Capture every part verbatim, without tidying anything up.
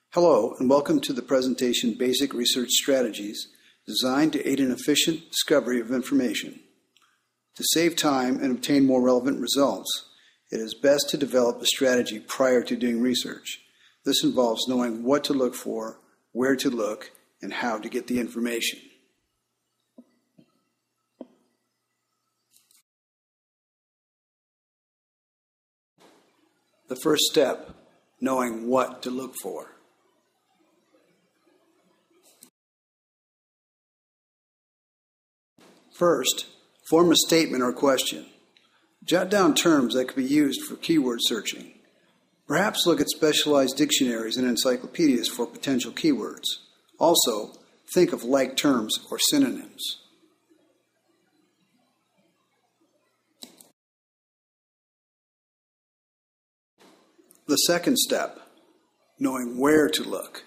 Hello, and welcome to the presentation Basic Research Strategies, designed to aid in efficient discovery of information. To save time and obtain more relevant results, it is best to develop a strategy prior to doing research. This involves knowing what to look for, where to look, and how to get the information. The first step, knowing what to look for. First, form a statement or question. Jot down terms that could be used for keyword searching. Perhaps look at specialized dictionaries and encyclopedias for potential keywords. Also, think of like terms or synonyms. The second step, knowing where to look.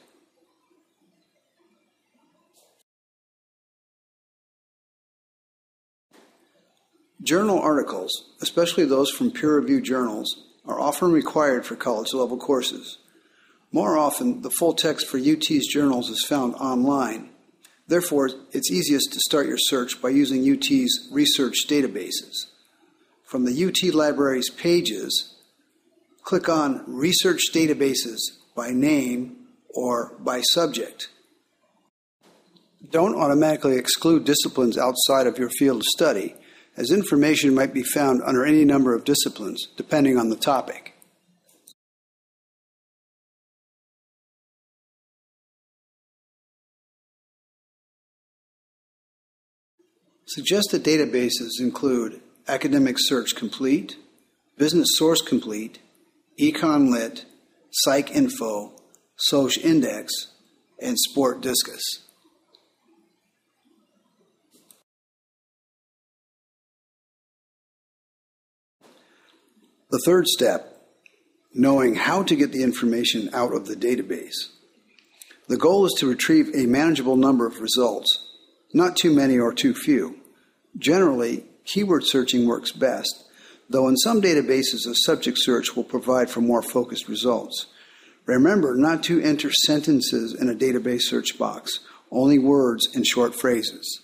Journal articles, especially those from peer-reviewed journals, are often required for college-level courses. More often, the full text for U T's journals is found online. Therefore, it's easiest to start your search by using U T's research databases. From the U T Library's pages, click on Research Databases by name or by subject. Don't automatically exclude disciplines outside of your field of study, as information might be found under any number of disciplines, depending on the topic. Suggested databases include Academic Search Complete, Business Source Complete, EconLit, PsycInfo, SocIndex, and SportDiscus. The third step, knowing how to get the information out of the database. The goal is to retrieve a manageable number of results, not too many or too few. Generally, keyword searching works best, though in some databases a subject search will provide for more focused results. Remember not to enter sentences in a database search box, only words and short phrases.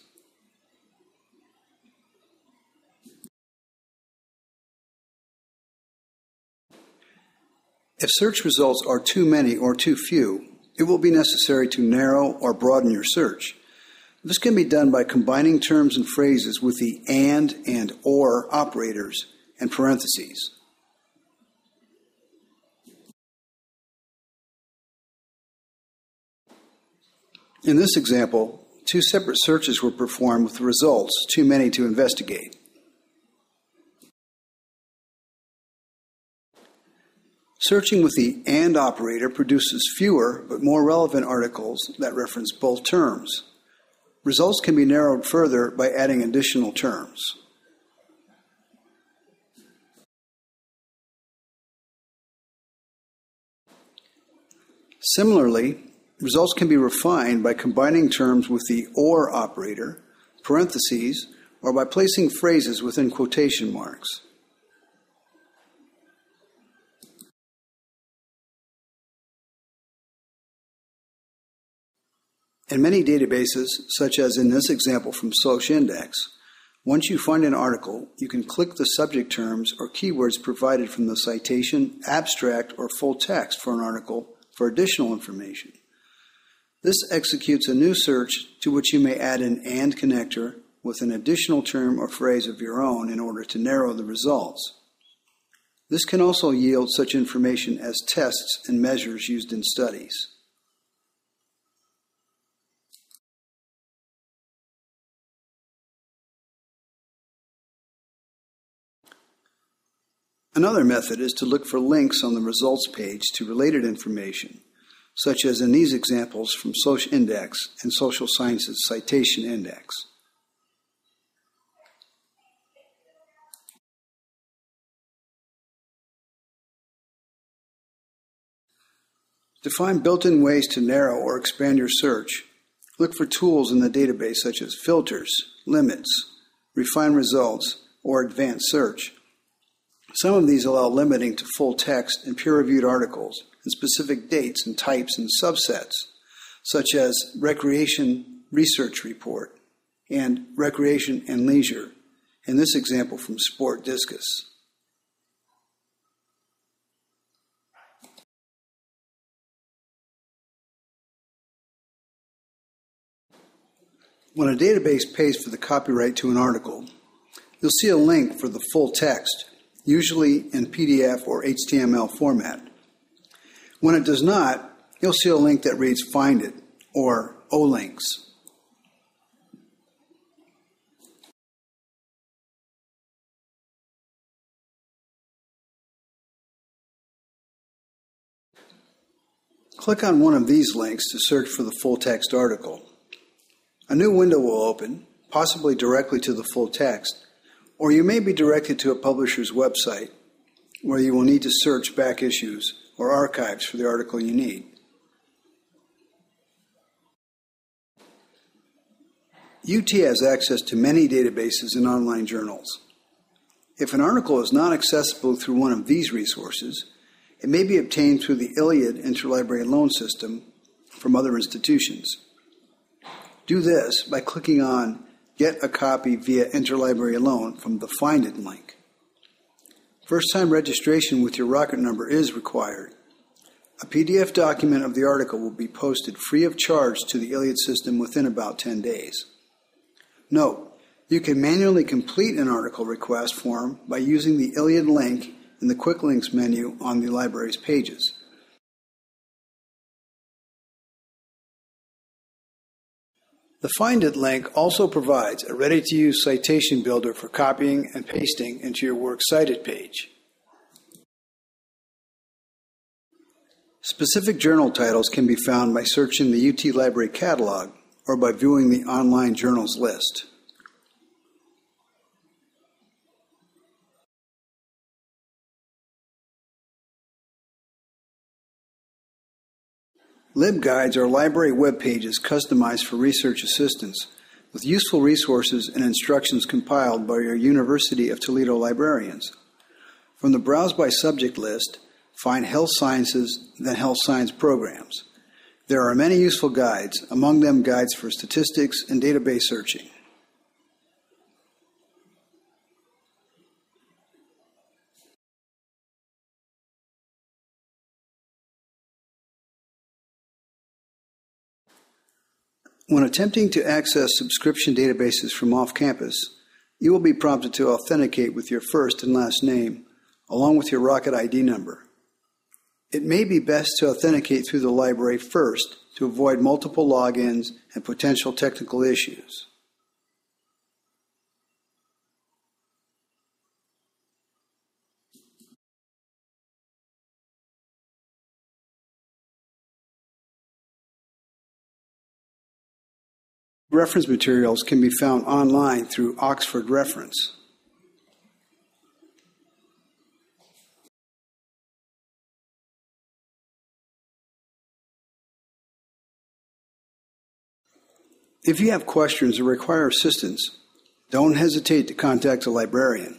If search results are too many or too few, it will be necessary to narrow or broaden your search. This can be done by combining terms and phrases with the and and or operators and parentheses. In this example, two separate searches were performed with the results too many to investigate. Searching with the AND operator produces fewer but more relevant articles that reference both terms. Results can be narrowed further by adding additional terms. Similarly, results can be refined by combining terms with the OR operator, parentheses, or by placing phrases within quotation marks. In many databases, such as in this example from SocIndex, once you find an article, you can click the subject terms or keywords provided from the citation, abstract, or full text for an article for additional information. This executes a new search to which you may add an AND connector with an additional term or phrase of your own in order to narrow the results. This can also yield such information as tests and measures used in studies. Another method is to look for links on the results page to related information, such as in these examples from SocIndex and Social Sciences Citation Index. To find built-in ways to narrow or expand your search, look for tools in the database such as filters, limits, refine results, or advanced search. Some of these allow limiting to full text and peer-reviewed articles and specific dates and types and subsets, such as Recreation Research Report and Recreation and Leisure, in this example from Sport Discus. When a database pays for the copyright to an article, you'll see a link for the full text, usually in P D F or H T M L format. When it does not, you'll see a link that reads Find It, or O Links. Click on one of these links to search for the full text article. A new window will open, possibly directly to the full text, or you may be directed to a publisher's website where you will need to search back issues or archives for the article you need. U T has access to many databases and online journals. If an article is not accessible through one of these resources, it may be obtained through the ILLiad Interlibrary Loan System from other institutions. Do this by clicking on Get a Copy via Interlibrary Loan from the Find It link. First-time registration with your Rocket number is required. A P D F document of the article will be posted free of charge to the ILLiad system within about ten days. Note, you can manually complete an article request form by using the ILLiad link in the Quick Links menu on the library's pages. The Find It link also provides a ready-to-use citation builder for copying and pasting into your Works Cited page. Specific journal titles can be found by searching the U T Library catalog or by viewing the online journals list. LibGuides are library web pages customized for research assistance with useful resources and instructions compiled by your University of Toledo librarians. From the Browse by Subject list, find Health Sciences, then Health Science Programs. There are many useful guides, among them guides for statistics and database searching. When attempting to access subscription databases from off-campus, you will be prompted to authenticate with your first and last name, along with your Rocket I D number. It may be best to authenticate through the library first to avoid multiple logins and potential technical issues. Reference materials can be found online through Oxford Reference. If you have questions or require assistance, don't hesitate to contact a librarian.